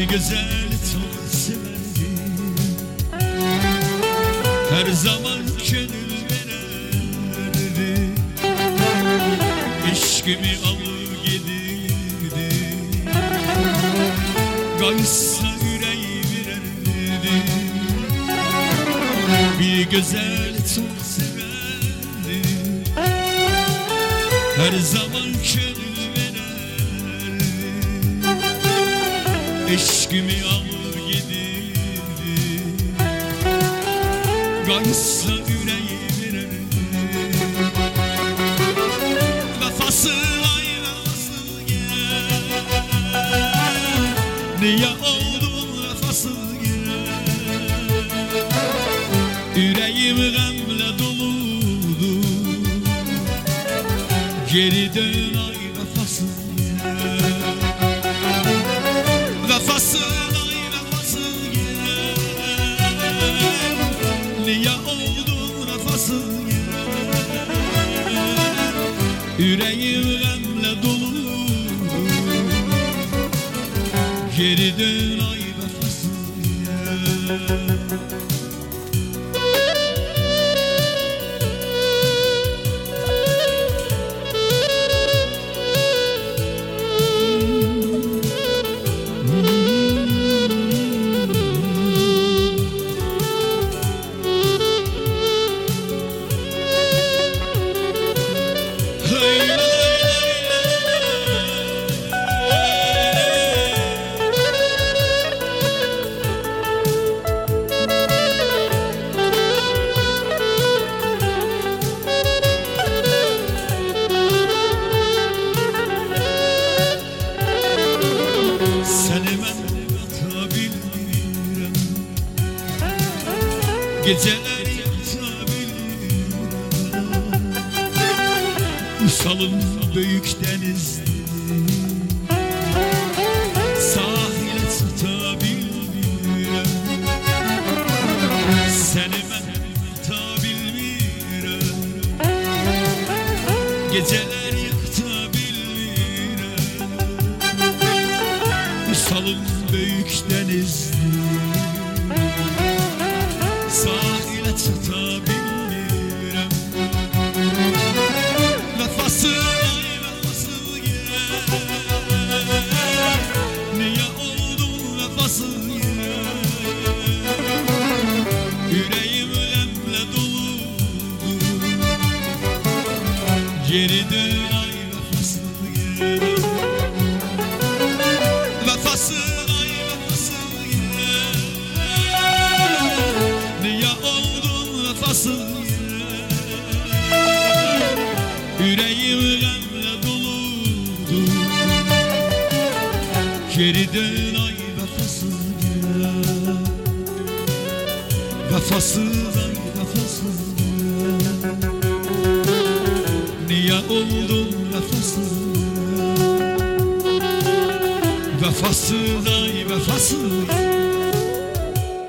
güzel çok severdim. Her zaman gönül verirdi. İşkimi alır gidirdi. Kaysa yüreği verirdi. Bir güzel çok severdi. Her zaman gönül verirdi. İşkimi alır gidirdi. Kaysa yüreği verirdi. Vefası ayrılsın gel. Niye oldun vefası gel. Yüreğim gamle doludu. Geri dön ay vefası gel. Vefası ay vefası gel. Niye oldun vefası gel. Yüreğim gamle dolu. Geri dön ay vefası gel. Geceler yatabilirim. Usalım büyük denizde. Sahile tutabilmirem. Seni ben tutabilmirem. Geceler yatabilmirem. Usalım büyük denizde. Sahile tutabilmirem. Vefası ay vefası gel. Niye oldun vefası gel. Yüreğim ölemle dolu. Geri dön ay vefası gel. Vefası ay vefası gel. Niye oldun vefası gel. Yüreğim gamle doludu. Geri dön ay vefası gel. Vefası ay vefası gel. Niye oldun vefası gel. Vefası ay vefası gel.